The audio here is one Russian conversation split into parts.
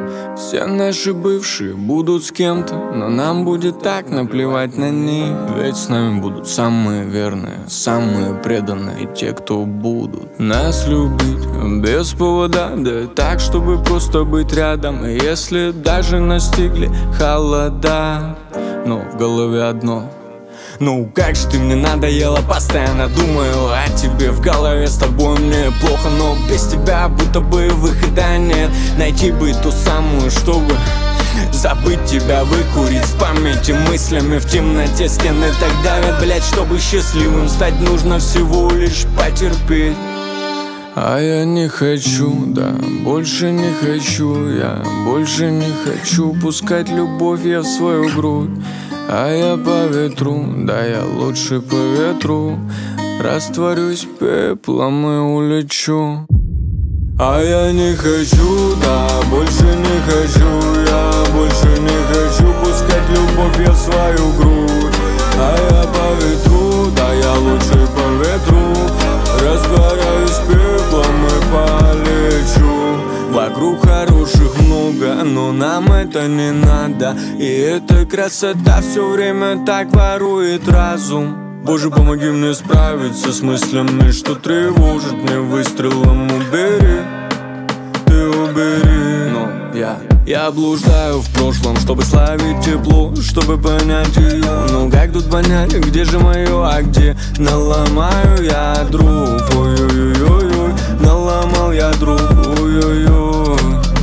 Все наши бывшие будут с кем-то, но нам будет так наплевать на них. Ведь с нами будут самые верные, самые преданные, и те, кто будут нас любить без повода, да и так, чтобы просто быть рядом. И если даже настигли холода, но в голове одно: ну как же ты мне надоела, постоянно думаю о тебе. В голове с тобой мне плохо, но без тебя будто бы выхода нет. Найти бы ту самую, чтобы забыть тебя, выкурить с памяти мыслями. В темноте стены так давят, блять, чтобы счастливым стать, нужно всего лишь потерпеть. А я не хочу, да, больше не хочу. Я больше не хочу пускать любовь я в свою грудь. А я по ветру, да я лучше по ветру растворюсь пеплом и улечу. А я не хочу, да, больше не хочу. Я больше не хочу пускать любовь я в свою грудь. А я по ветру, да я лучше по ветру растворяюсь пеплом и полечу. Вокруг хороших много, но нам это не надо. И эта красота все время так ворует разум. Боже, помоги мне справиться с мыслями, что тревожит мне выстрелом. Убери, ты убери. Но я блуждаю в прошлом, чтобы славить тепло, чтобы понять ее. Ну как тут понять, где же мое, а где наломаю я дров? Ой-ой-ой-ой, наломал я дров, ой-ой-ой.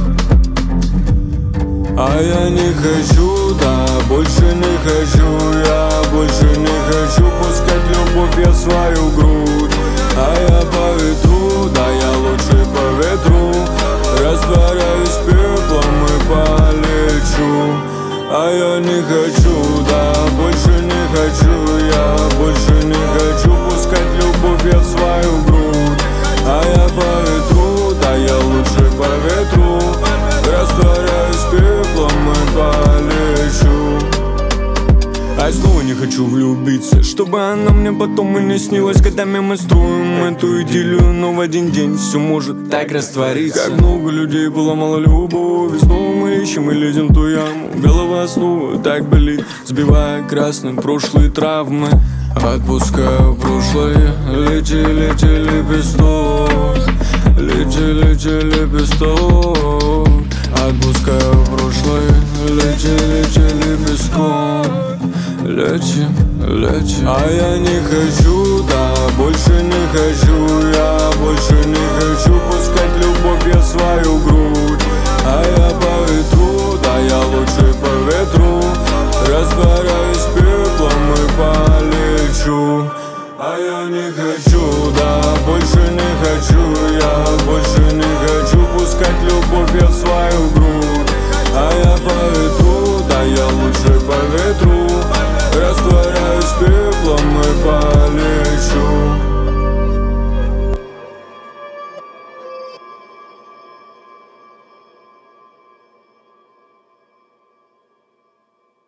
А я не хочу, да, больше не хочу. Я больше не хочу пускать любовь я в свою грудь. А я по ветру, да я лучше по ветру растворяюсь пеплом и полечу. А я не хочу, да, больше не хочу. Я больше не хочу пускать любовь я в свою грудь. А я по ветру, да я лучше по ветру растворяюсь пеплом и полечу. А я снова не хочу влюбиться, чтобы она мне потом и не снилась. Годами мы строим эту идиллию, но в один день все может так раствориться. Как много людей было, мало любовь. Снова мы ищем и лезем в ту яму. Голова снова так болит, сбивая красным прошлые травмы. Отпускаю прошлое, лети, лети, лепесток. Лети, лети, лепесток. Отпускаю прошлое, лети, лети, лепестком. Лети, лети. А я не хочу, да, больше не хочу. Я больше не хочу пускать любовь я в свою грудь. А я по ветру, да я лучше по ветру растворяюсь пеплом и полечу. А я не хочу.